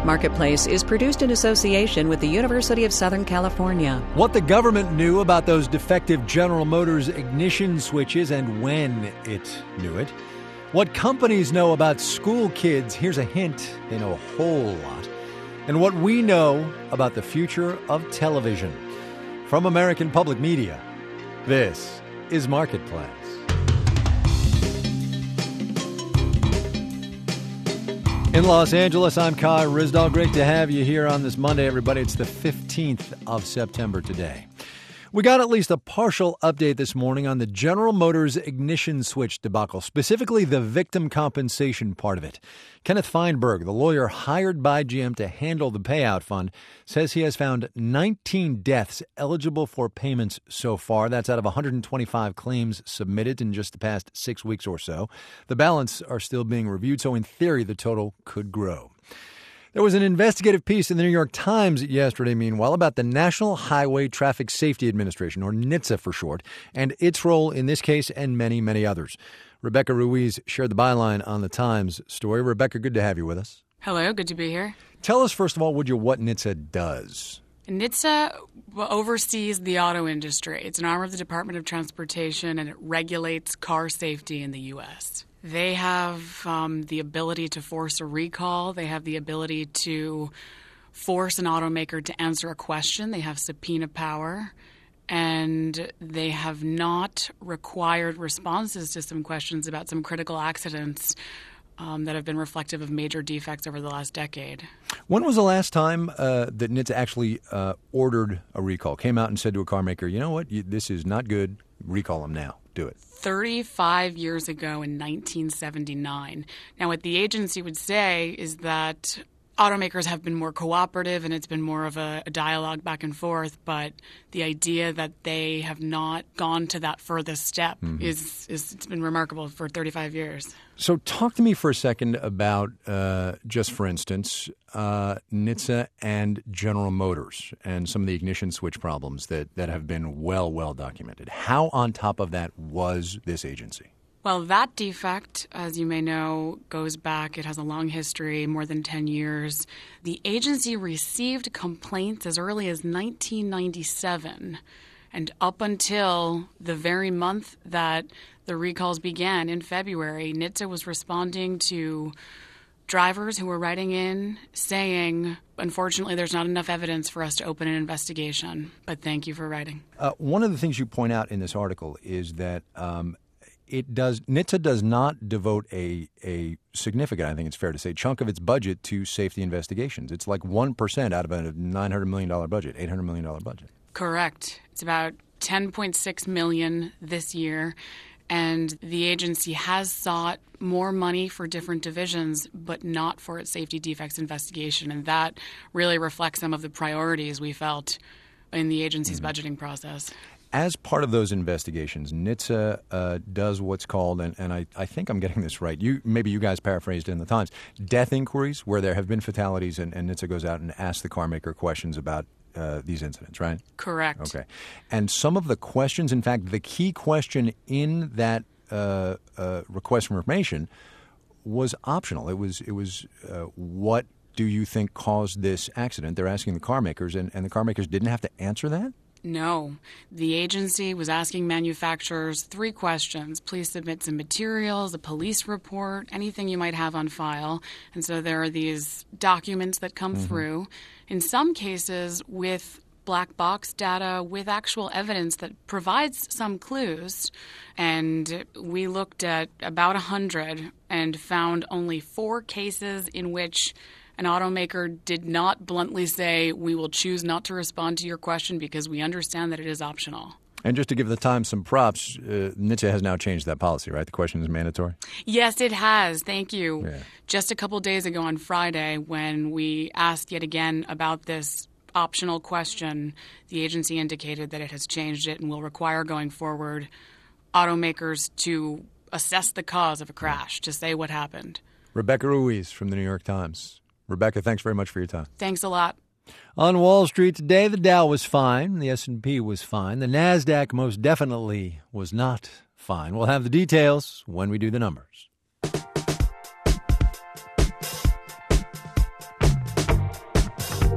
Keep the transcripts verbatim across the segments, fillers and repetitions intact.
Marketplace is produced in association with the University of Southern California. What the government knew about those defective General Motors ignition switches and when it knew it. What companies know about school kids. Here's a hint, they know a whole lot. And what we know about the future of television. From American Public Media, this is Marketplace. In Los Angeles, I'm Kai Ryssdal. Great to have you here on this Monday, everybody. It's the fifteenth of September today. We got at least a partial update this morning on the General Motors ignition switch debacle, specifically the victim compensation part of it. Kenneth Feinberg, the lawyer hired by G M to handle the payout fund, says he has found nineteen deaths eligible for payments so far. That's out of one hundred twenty-five claims submitted in just the past six weeks or so. The balance are still being reviewed, so in theory, the total could grow. There was an investigative piece in the New York Times yesterday, meanwhile, about the National Highway Traffic Safety Administration, or NHTSA for short, and its role in this case and many, many others. Rebecca Ruiz shared the byline on the Times story. Rebecca, good to have you with us. Hello, good to be here. Tell us, first of all, would you, what NHTSA does? NHTSA oversees the auto industry. It's an arm of the Department of Transportation, and it regulates car safety in the U S They have um, the ability to force a recall. They have the ability to force an automaker to answer a question. They have subpoena power. And they have not required responses to some questions about some critical accidents um, that have been reflective of major defects over the last decade. When was the last time uh, that NHTSA actually uh, ordered a recall, came out and said to a car maker, you know what, you, this is not good, recall them now, do it? thirty-five years ago in nineteen seventy-nine. Now, what the agency would say is that automakers have been more cooperative and it's been more of a, a dialogue back and forth, but the idea that they have not gone to that furthest step mm-hmm. is, is it's been remarkable for thirty-five years. So talk to me for a second about, uh, just for instance, uh, NHTSA and General Motors and some of the ignition switch problems that, that have been well, well documented. How on top of that was this agency? Well, that defect, as you may know, goes back. It has a long history, more than ten years. The agency received complaints as early as nineteen ninety-seven. And up until the very month that the recalls began in February, NHTSA was responding to drivers who were writing in saying, unfortunately, there's not enough evidence for us to open an investigation. But thank you for writing. Uh, one of the things you point out in this article is that um, It does. NHTSA does not devote a a significant, I think it's fair to say, chunk of its budget to safety investigations. It's like one percent out of a nine hundred million dollars budget, eight hundred million dollars budget. Correct. It's about ten point six million dollars this year, and the agency has sought more money for different divisions, but not for its safety defects investigation, and that really reflects some of the priorities we felt in the agency's mm-hmm. budgeting process. As part of those investigations, NHTSA uh, does what's called, and, and I, I think I'm getting this right, you maybe you guys paraphrased it in the Times, death inquiries where there have been fatalities and, and NHTSA goes out and asks the car maker questions about uh, these incidents, right? Correct. Okay. And some of the questions, in fact, the key question in that uh, uh, request for information was optional. It was, it was uh, what do you think caused this accident? They're asking the car makers, and, and the car makers didn't have to answer that? No. The agency was asking manufacturers three questions. Please submit some materials, a police report, anything you might have on file. And so there are these documents that come mm-hmm. through, in some cases with black box data, with actual evidence that provides some clues. And we looked at about one hundred and found only four cases in which an automaker did not bluntly say, we will choose not to respond to your question because we understand that it is optional. And just to give the Times some props, uh, NHTSA has now changed that policy, right? The question is mandatory? Yes, it has. Thank you. Yeah. Just a couple days ago on Friday, when we asked yet again about this optional question, the agency indicated that it has changed it and will require going forward automakers to assess the cause of a crash, to say what happened. Rebecca Ruiz from the New York Times. Rebecca, thanks very much for your time. Thanks a lot. On Wall Street today, the Dow was fine. The S and P was fine. The NASDAQ most definitely was not fine. We'll have the details when we do the numbers.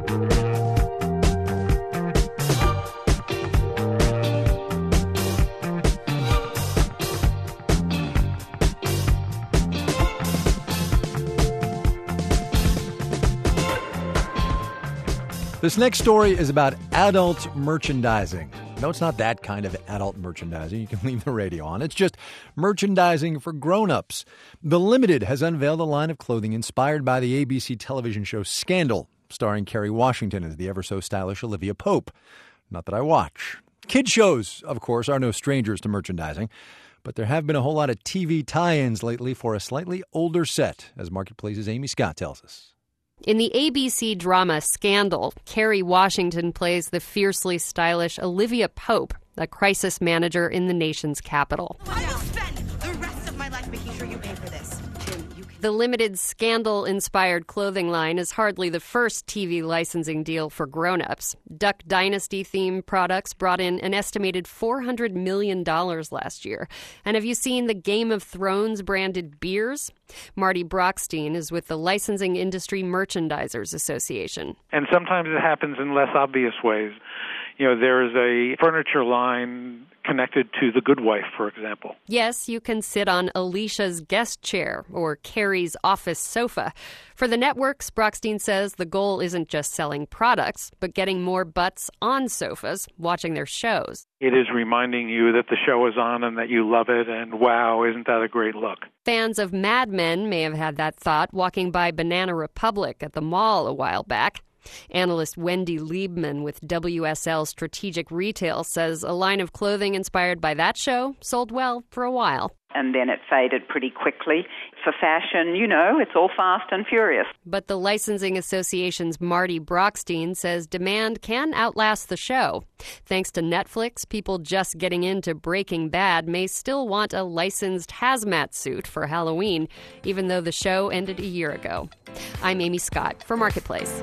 This next story is about adult merchandising. No, it's not that kind of adult merchandising. You can leave the radio on. It's just merchandising for grown-ups. The Limited has unveiled a line of clothing inspired by the A B C television show Scandal, starring Kerry Washington as the ever-so-stylish Olivia Pope. Not that I watch. Kid shows, of course, are no strangers to merchandising. But there have been a whole lot of T V tie-ins lately for a slightly older set, as Marketplace's Amy Scott tells us. In the A B C drama Scandal, Kerry Washington plays the fiercely stylish Olivia Pope, a crisis manager in the nation's capital. I will spend the rest of my life making sure you pay for this. Jim, you can... The Limited Scandal-inspired clothing line is hardly the first T V licensing deal for grown-ups. Duck Dynasty-themed products brought in an estimated four hundred million dollars last year. And have you seen the Game of Thrones-branded beers? Marty Brockstein is with the Licensing Industry Merchandisers Association. And sometimes it happens in less obvious ways. You know, there is a furniture line connected to The Good Wife, for example. Yes, you can sit on Alicia's guest chair or Carrie's office sofa. For the networks, Brockstein says the goal isn't just selling products, but getting more butts on sofas, watching their shows. It is reminding you that the show is on and that you love it, and wow, isn't that a great look? Fans of Mad Men may have had that thought walking by Banana Republic at the mall a while back. Analyst Wendy Liebman with W S L Strategic Retail says a line of clothing inspired by that show sold well for a while. And then it faded pretty quickly. For fashion, you know, it's all fast and furious. But the Licensing Association's Marty Brockstein says demand can outlast the show. Thanks to Netflix, people just getting into Breaking Bad may still want a licensed hazmat suit for Halloween, even though the show ended a year ago. I'm Amy Scott for Marketplace.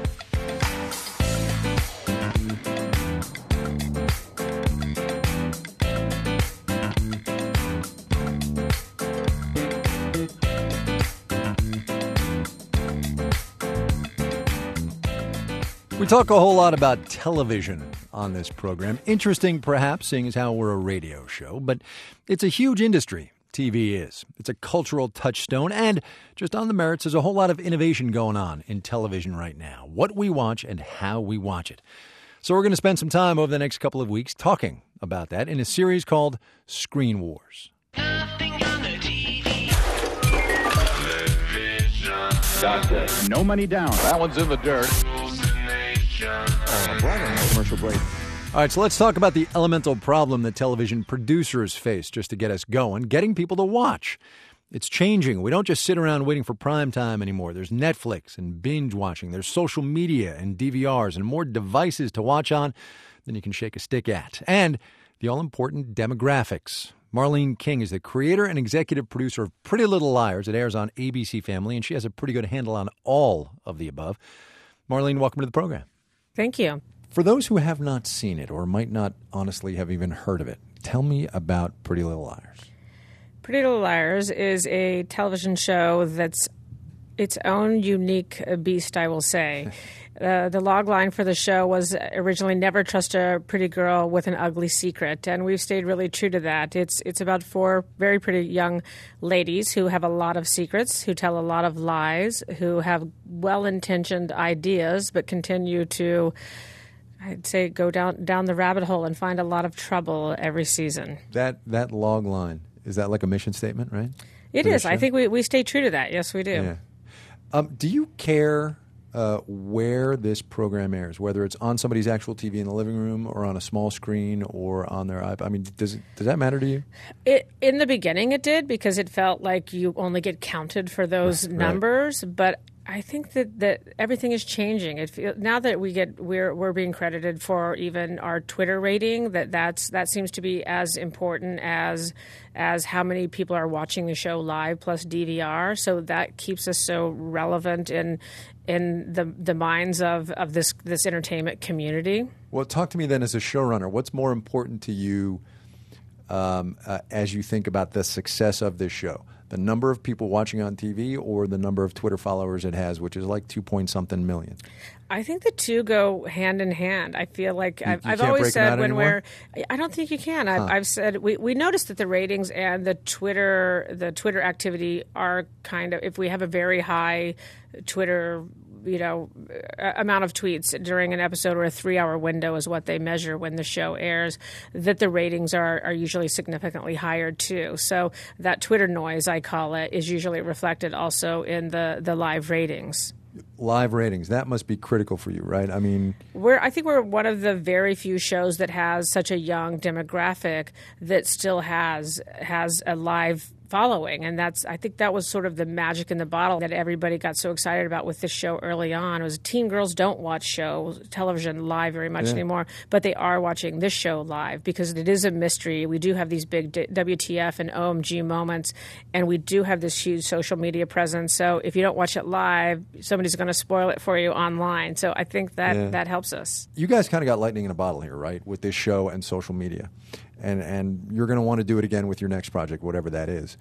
We talk a whole lot about television on this program. Interesting, perhaps, seeing as how we're a radio show, but it's a huge industry. T V is. It's a cultural touchstone, and just on the merits, there's a whole lot of innovation going on in television right now. What we watch and how we watch it. So we're going to spend some time over the next couple of weeks talking about that in a series called Screen Wars. Nothing on the T V. Television. No money down. That one's in the dirt. Oh, brother, commercial break. All right, so let's talk about the elemental problem that television producers face just to get us going, getting people to watch. It's changing. We don't just sit around waiting for prime time anymore. There's Netflix and binge watching. There's social media and D V Rs and more devices to watch on than you can shake a stick at. And the all-important demographics. Marlene King is the creator and executive producer of Pretty Little Liars. It airs on A B C Family, and she has a pretty good handle on all of the above. Marlene, welcome to the program. Thank you. For those who have not seen it or might not honestly have even heard of it, tell me about Pretty Little Liars. Pretty Little Liars is a television show that's its own unique beast, I will say. Uh, the log line for the show was originally never trust a pretty girl with an ugly secret, and we've stayed really true to that. It's it's about four very pretty young ladies who have a lot of secrets, who tell a lot of lies, who have well-intentioned ideas but continue to, I'd say, go down down the rabbit hole and find a lot of trouble every season. That that log line, is that like a mission statement, right? It is. I think we, we stay true to that. Yes, we do. Yeah. Um, do you care uh, where this program airs, whether it's on somebody's actual T V in the living room or on a small screen or on their iPad? I mean, does it, does that matter to you? It, in the beginning it did, because it felt like you only get counted for those right, numbers. Right. But I think that, that everything is changing. It feel, now that we get we're we're being credited for even our Twitter rating, that that's that seems to be as important as as how many people are watching the show live plus D V R. So that keeps us so relevant in in the the minds of, of this this entertainment community. Well, talk to me then as a showrunner. What's more important to you um, uh, as you think about the success of this show? The number of people watching on T V or the number of Twitter followers it has, which is like two point something million? I think the two go hand in hand. I feel like You- I've, you I've can't always break them said out when anymore? we're, I don't think you can. I've, Huh. I've said we, we noticed that the ratings and the Twitter the Twitter activity are kind of, if we have a very high Twitter, you know, a- amount of tweets during an episode or a three hour window is what they measure when the show airs, that the ratings are, are usually significantly higher too. So that Twitter noise, I call it, is usually reflected also in the, the live ratings. Live ratings, that must be critical for you, right? I mean, We're, I think we're one of the very few shows that has such a young demographic that still has has a live following, and that's I think that was sort of the magic in the bottle that everybody got so excited about with this show early on. It was teen girls don't watch show television live very much Yeah. anymore, but they are watching this show live because it is a mystery. We do have these big D- W T F and O M G moments, and we do have this huge social media presence. So if you don't watch it live, somebody's going to spoil it for you online. So I think that Yeah. that helps us. you guys kind of got lightning in a bottle here, right? With this show and social media. And and you're going to want to do it again with your next project, whatever that is.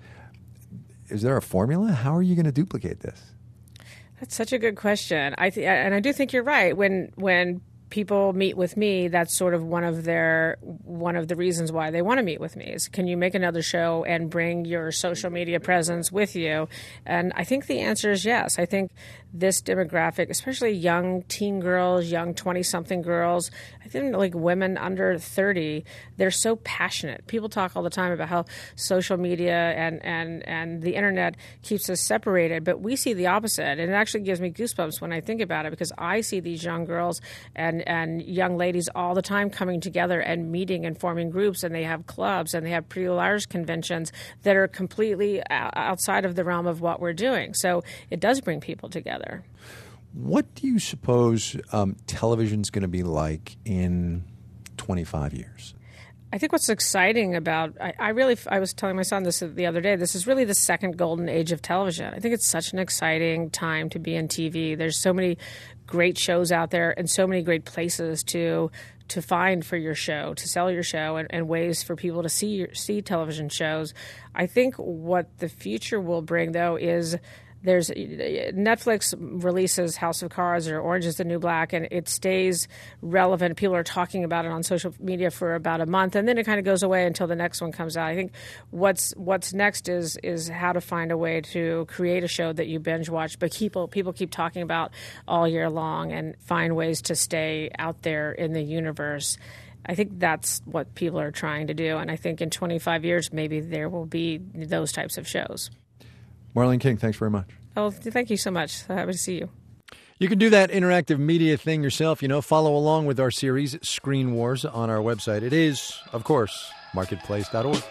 Is there a formula? How are you going to duplicate this? That's such a good question. I th- and I do think you're right. When when people meet with me, that's sort of one of their one of the reasons why they want to meet with me is, can you make another show and bring your social media presence with you? And I think the answer is yes. I think this demographic, especially young teen girls, young twenty-something girls, I think like women under thirty, they're so passionate. People talk all the time about how social media and, and, and the internet keeps us separated, but we see the opposite. And it actually gives me goosebumps when I think about it because I see these young girls and, and young ladies all the time coming together and meeting and forming groups, and they have clubs and they have Pretty Little Liars conventions that are completely o- outside of the realm of what we're doing. So it does bring people together. What do you suppose um, television's going to be like in twenty-five years? I think what's exciting about I, I really I was telling my son this the other day. This is really the second golden age of television. I think it's such an exciting time to be in T V. There's so many great shows out there and so many great places to to find for your show, to sell your show, and, and ways for people to see your, see television shows. I think what the future will bring, though, is there's Netflix releases House of Cards or Orange is the New Black, and it stays relevant. People are talking about it on social media for about a month, and then it kind of goes away until the next one comes out. I think what's what's next is is how to find a way to create a show that you binge watch, but people people keep talking about all year long, and find ways to stay out there in the universe. I think that's what people are trying to do, and I think in twenty-five years maybe there will be those types of shows. Marlene King, thanks very much. Oh, thank you so much. Happy to see you. You can do that interactive media thing yourself. You know, follow along with our series, Screen Wars, on our website. It is, of course, marketplace dot org.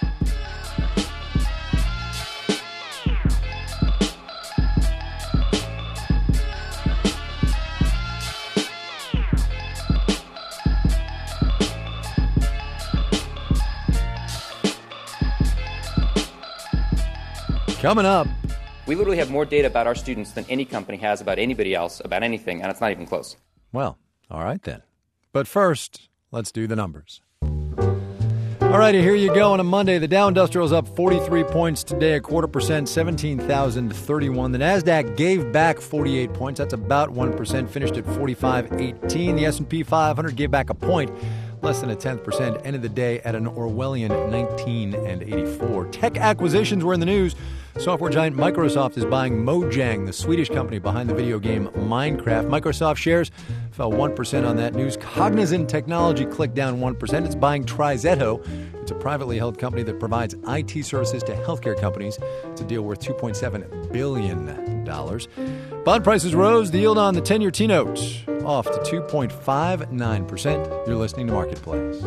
Coming up. We literally have more data about our students than any company has about anybody else, about anything, and it's not even close. Well, all right then. But first, let's do the numbers. All righty, here you go on a Monday. The Dow Industrial is up forty-three points today, a quarter percent, seventeen thousand thirty-one. The NASDAQ gave back forty-eight points. That's about one percent, finished at forty-five eighteen. The S and P five hundred gave back a point, less than a tenth percent, ended the day at an Orwellian nineteen and eighty-four. Tech acquisitions were in the news. Software giant Microsoft is buying Mojang, the Swedish company behind the video game Minecraft. Microsoft shares fell one percent on that news. Cognizant Technology clicked down one percent. It's buying TriZetto. It's a privately held company that provides I T services to healthcare companies. It's a deal worth two point seven billion dollars. Bond prices rose. The yield on the ten-year T-note off to two point five nine percent. You're listening to Marketplace.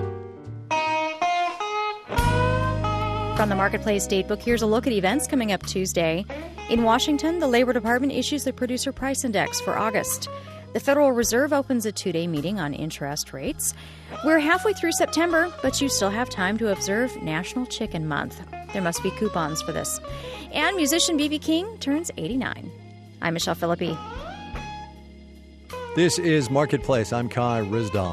From the Marketplace Datebook, here's a look at events coming up Tuesday. In Washington, the Labor Department issues the Producer Price Index for August. The Federal Reserve opens a two-day meeting on interest rates. We're halfway through September, but you still have time to observe National Chicken Month. There must be coupons for this. And musician B B King turns eighty-nine. I'm Michelle Philippi. This is Marketplace. I'm Kai Rizdal.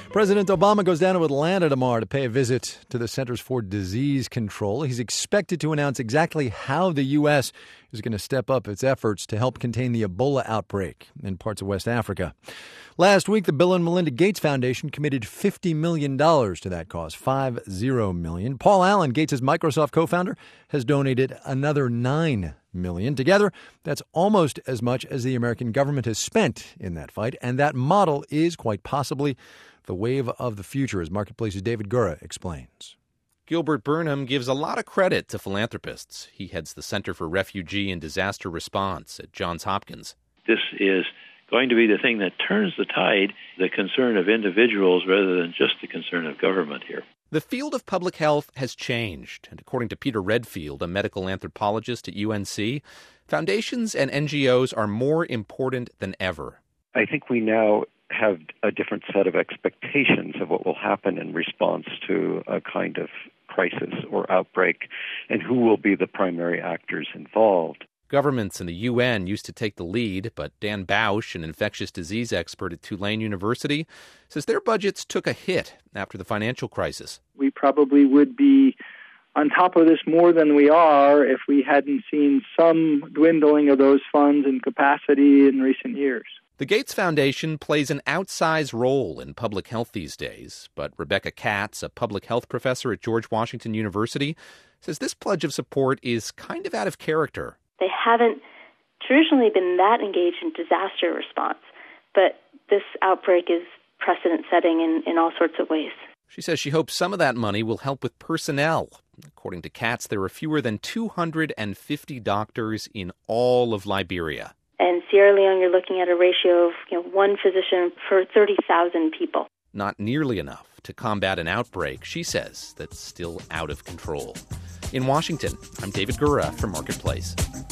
President Obama goes down to Atlanta tomorrow to pay a visit to the Centers for Disease Control. He's expected to announce exactly how the U S is going to step up its efforts to help contain the Ebola outbreak in parts of West Africa. Last week, the Bill and Melinda Gates Foundation committed fifty million dollars to that cause, five zero million. Paul Allen, Gates' Microsoft co-founder, has donated another nine million. Together, that's almost as much as the American government has spent in that fight, and that model is quite possibly the wave of the future, as Marketplace's David Gura explains. Gilbert Burnham gives a lot of credit to philanthropists. He heads the Center for Refugee and Disaster Response at Johns Hopkins. This is going to be the thing that turns the tide, the concern of individuals rather than just the concern of government here. The field of public health has changed, and according to Peter Redfield, a medical anthropologist at U N C, foundations and N G Os are more important than ever. I think we now have a different set of expectations of what will happen in response to a kind of crisis or outbreak, and who will be the primary actors involved. Governments and the U N used to take the lead, but Dan Bausch, an infectious disease expert at Tulane University, says their budgets took a hit after the financial crisis. We probably would be on top of this more than we are if we hadn't seen some dwindling of those funds and capacity in recent years. The Gates Foundation plays an outsized role in public health these days, but Rebecca Katz, a public health professor at George Washington University, says this pledge of support is kind of out of character. They haven't traditionally been that engaged in disaster response, but this outbreak is precedent-setting in, in all sorts of ways. She says she hopes some of that money will help with personnel. According to Katz, there are fewer than two hundred fifty doctors in all of Liberia. And Sierra Leone, you're looking at a ratio of you know, one physician for thirty thousand people. Not nearly enough to combat an outbreak, she says, that's still out of control. In Washington, I'm David Gura for Marketplace.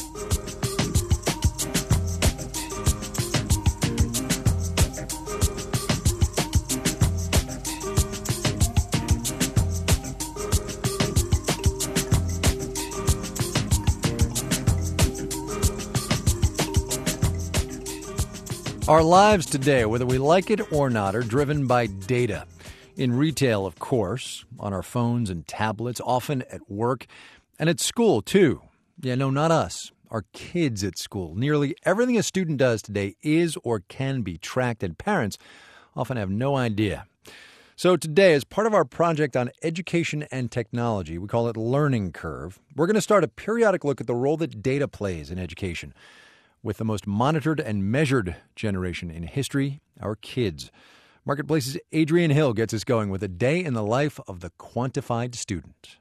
Our lives today, whether we like it or not, are driven by data. In retail, of course, on our phones and tablets, often at work, and at school, too. Yeah, no, not us. Our kids at school. Nearly everything a student does today is or can be tracked, and parents often have no idea. So today, as part of our project on education and technology, we call it Learning Curve, we're going to start a periodic look at the role that data plays in education, with the most monitored and measured generation in history, our kids. Marketplace's Adrian Hill gets us going with a day in the life of the quantified student.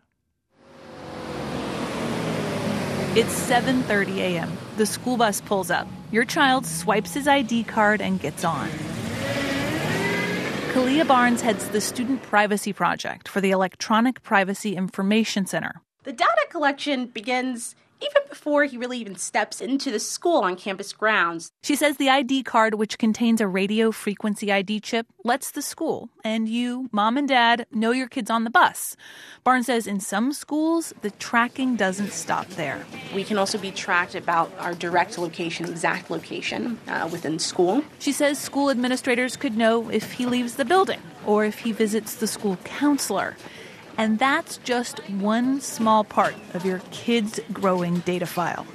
It's seven thirty a.m. The school bus pulls up. Your child swipes his I D card and gets on. Kalia Barnes heads the Student Privacy Project for the Electronic Privacy Information Center. The data collection begins even before he really even steps into the school on campus grounds. She says the I D card, which contains a radio frequency I D chip, lets the school and you, mom and dad, know your kid's on the bus. Barnes says in some schools, the tracking doesn't stop there. We can also be tracked about our direct location, exact location uh, within school. She says school administrators could know if he leaves the building or if he visits the school counselor. And that's just one small part of your kid's growing data file.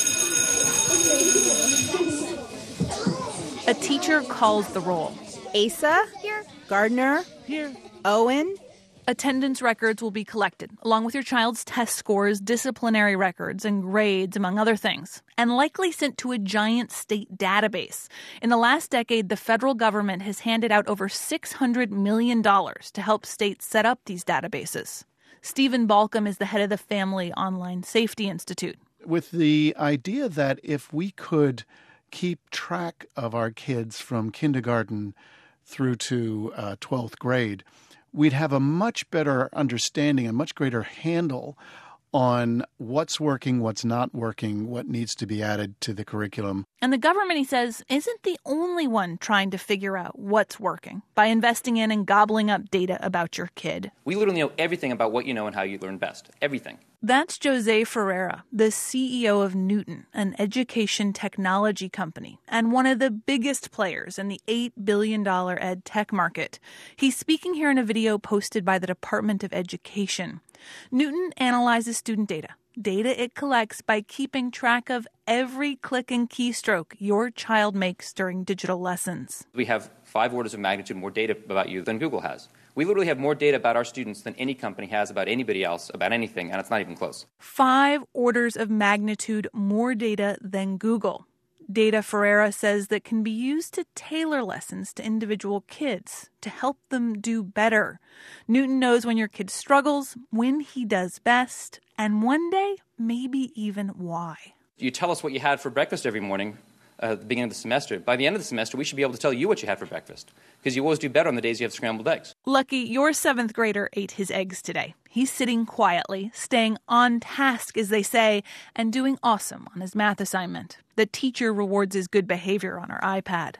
A teacher calls the roll. Asa? Here. Gardner? Here. Owen? Attendance records will be collected, along with your child's test scores, disciplinary records, and grades, among other things, and likely sent to a giant state database. In the last decade, the federal government has handed out over six hundred million dollars to help states set up these databases. Stephen Balcom is the head of the Family Online Safety Institute. With the idea that if we could keep track of our kids from kindergarten through to uh, twelfth grade, we'd have a much better understanding, a much greater handle on what's working, what's not working, what needs to be added to the curriculum. And the government, he says, isn't the only one trying to figure out what's working by investing in and gobbling up data about your kid. We literally know everything about what you know and how you learn best. Everything. That's Jose Ferreira, the C E O of Newton, an education technology company, and one of the biggest players in the eight billion dollars ed tech market. He's speaking here in a video posted by the Department of Education. Newton analyzes student data. Data it collects by keeping track of every click and keystroke your child makes during digital lessons. We have five orders of magnitude more data about you than Google has. We literally have more data about our students than any company has about anybody else, about anything, and it's not even close. Five orders of magnitude more data than Google. Data, Ferreira says, that can be used to tailor lessons to individual kids, to help them do better. Newton knows when your kid struggles, when he does best, and one day, maybe even why. You tell us what you had for breakfast every morning uh, at the beginning of the semester. By the end of the semester, we should be able to tell you what you had for breakfast, because you always do better on the days you have scrambled eggs. Lucky, your seventh grader ate his eggs today. He's sitting quietly, staying on task, as they say, and doing awesome on his math assignment. The teacher rewards his good behavior on her iPad.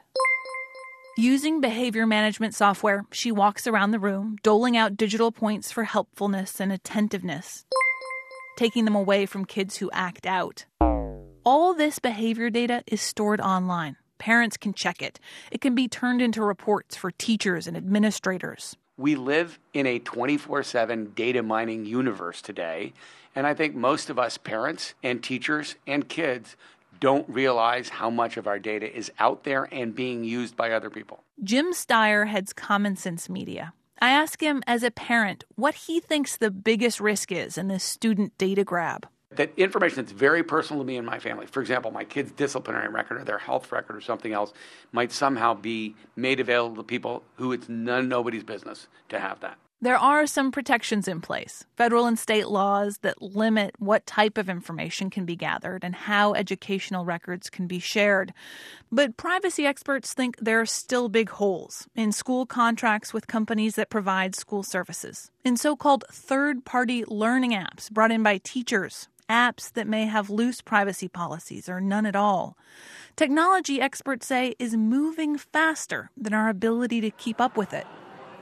Using behavior management software, she walks around the room, doling out digital points for helpfulness and attentiveness, taking them away from kids who act out. All this behavior data is stored online. Parents can check it. It can be turned into reports for teachers and administrators. We live in a twenty-four seven data mining universe today, and I think most of us parents and teachers and kids don't realize how much of our data is out there and being used by other people. Jim Steyer heads Common Sense Media. I ask him, as a parent, what he thinks the biggest risk is in this student data grab. That information that's very personal to me and my family, for example, my kid's disciplinary record or their health record or something else, might somehow be made available to people who it's none, nobody's business to have that. There are some protections in place, federal and state laws that limit what type of information can be gathered and how educational records can be shared. But privacy experts think there are still big holes in school contracts with companies that provide school services, in so-called third-party learning apps brought in by teachers, apps that may have loose privacy policies or none at all. Technology, experts say, is moving faster than our ability to keep up with it.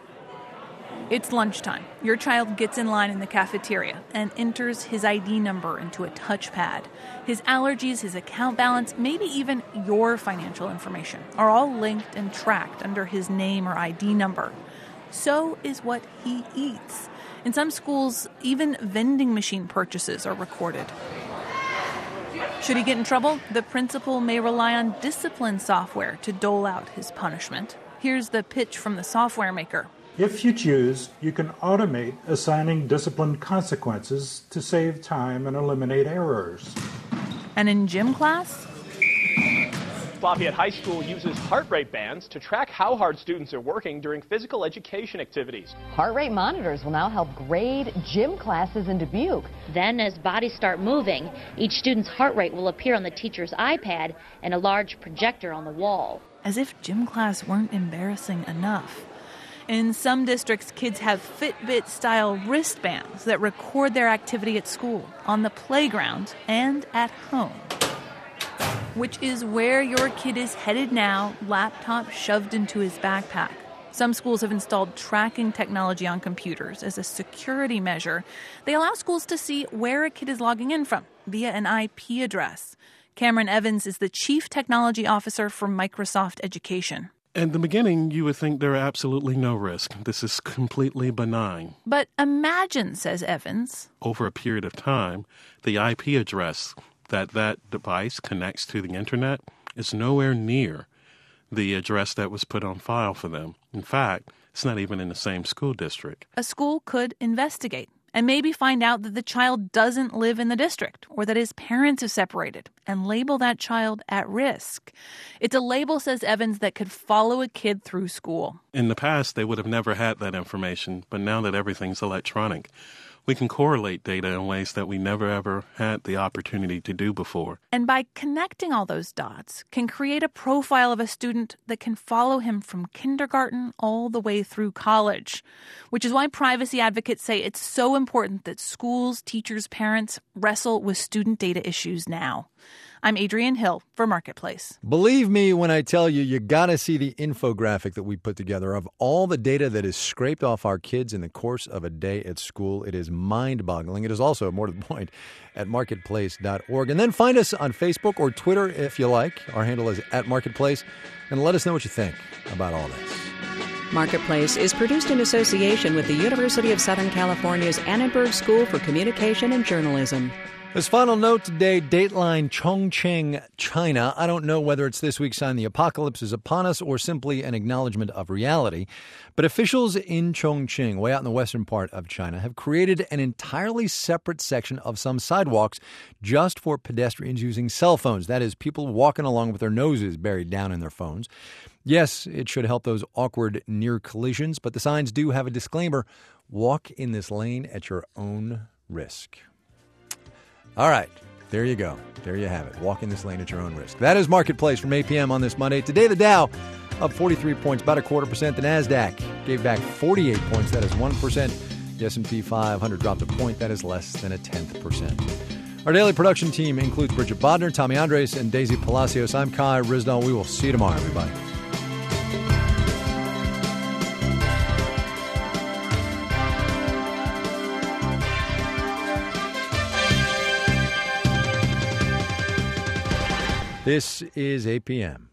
It's lunchtime. Your child gets in line in the cafeteria and enters his I D number into a touchpad. His allergies, his account balance, maybe even your financial information are all linked and tracked under his name or I D number. So is what he eats. In some schools, even vending machine purchases are recorded. Should he get in trouble, the principal may rely on discipline software to dole out his punishment. Here's the pitch from the software maker. If you choose, you can automate assigning discipline consequences to save time and eliminate errors. And in gym class? Lafayette High School uses heart rate bands to track how hard students are working during physical education activities. Heart rate monitors will now help grade gym classes in Dubuque. Then, as bodies start moving, each student's heart rate will appear on the teacher's iPad and a large projector on the wall. As if gym class weren't embarrassing enough. In some districts, kids have Fitbit-style wristbands that record their activity at school, on the playground, and at home. Which is where your kid is headed now, laptop shoved into his backpack. Some schools have installed tracking technology on computers as a security measure. They allow schools to see where a kid is logging in from via an I P address. Cameron Evans is the Chief Technology Officer for Microsoft Education. In the beginning, you would think there are absolutely no risk. This is completely benign. But imagine, says Evans, over a period of time, the I P address that that device connects to the internet is nowhere near the address that was put on file for them. In fact, it's not even in the same school district. A school could investigate and maybe find out that the child doesn't live in the district or that his parents are separated and label that child at risk. It's a label, says Evans, that could follow a kid through school. In the past, they would have never had that information, but now that everything's electronic, we can correlate data in ways that we never ever had the opportunity to do before. And by connecting all those dots, can create a profile of a student that can follow him from kindergarten all the way through college. Which is why privacy advocates say it's so important that schools, teachers, parents wrestle with student data issues now. I'm Adrienne Hill for Marketplace. Believe me when I tell you, you got to see the infographic that we put together of all the data that is scraped off our kids in the course of a day at school. It is mind-boggling. It is also, more to the point, at marketplace dot org. And then find us on Facebook or Twitter if you like. Our handle is at Marketplace. And let us know what you think about all this. Marketplace is produced in association with the University of Southern California's Annenberg School for Communication and Journalism. This final note today, Dateline Chongqing, China. I don't know whether it's this week's sign the apocalypse is upon us or simply an acknowledgement of reality, but officials in Chongqing, way out in the western part of China, have created an entirely separate section of some sidewalks just for pedestrians using cell phones. That is, people walking along with their noses buried down in their phones. Yes, it should help those awkward near collisions, but the signs do have a disclaimer: walk in this lane at your own risk. All right, there you go. There you have it. Walk in this lane at your own risk. That is Marketplace from eight p.m. on this Monday. Today, the Dow up forty-three points, about a quarter percent. The NASDAQ gave back forty-eight points. That is one percent. The S and P five hundred dropped a point. That is less than a tenth percent. Our daily production team includes Bridget Bodner, Tommy Andres, and Daisy Palacios. I'm Kai Ryssdal. We will see you tomorrow, everybody. This is eight p.m.